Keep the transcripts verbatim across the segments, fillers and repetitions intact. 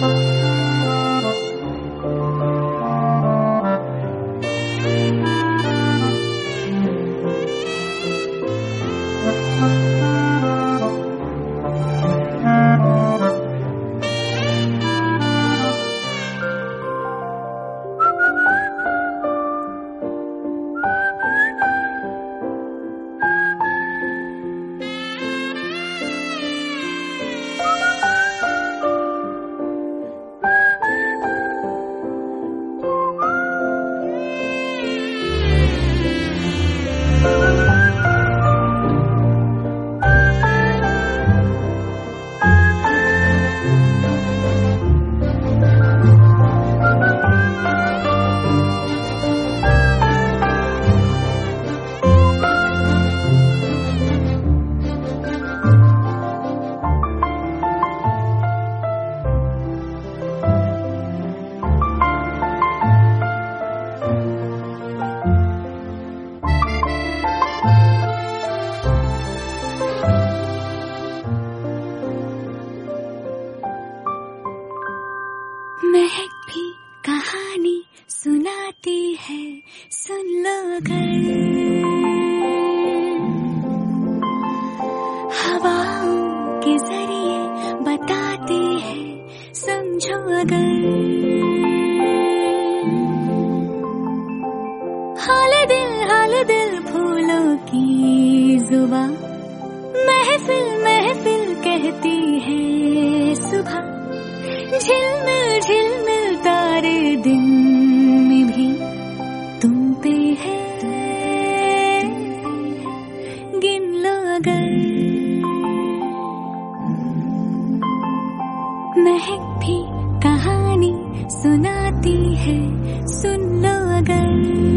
महक भी कहानी सुनाती है, सुन लो अगर। हवाओं के जरिए बताती है, समझो अगर। हाल दिल हाल दिल फूलों की जुबां, महफिल महफिल कहती है सुबह। झिलमिल झिलमिल तारे दिन में भी तुम पे है, गिन लो अगर। महक भी कहानी सुनाती है, सुन लो अगर।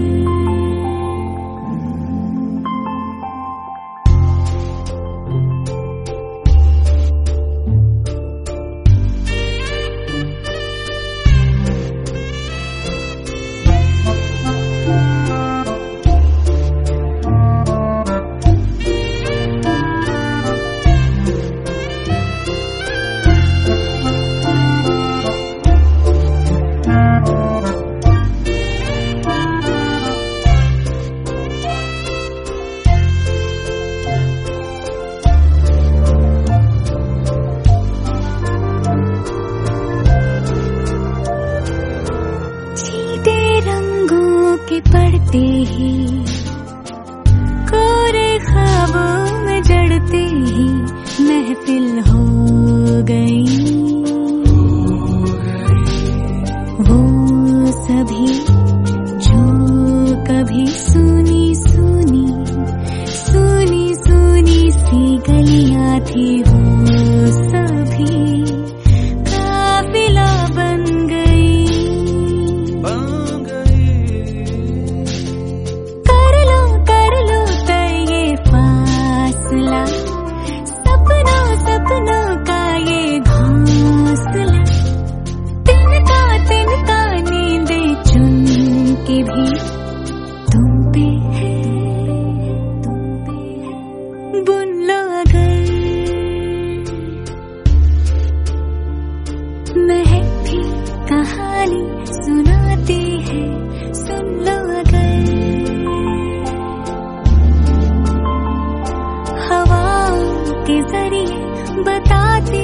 के पढ़ते ही कोरे ख्वाबों में जड़ते ही महफिल हो गई। वो सभी जो कभी सुनी सुनी सुनी सुनी सी गलियां थी, वो सभी काफिला बन गई। सपनों का ये घोंसला, तिनका तिनका नींदे चुन के भी तुम पे है, तुम पे है। बुन लो अगर। महक भी कहानी सुनाती है, सुन लो अगर। हवाओं के जरिए बताती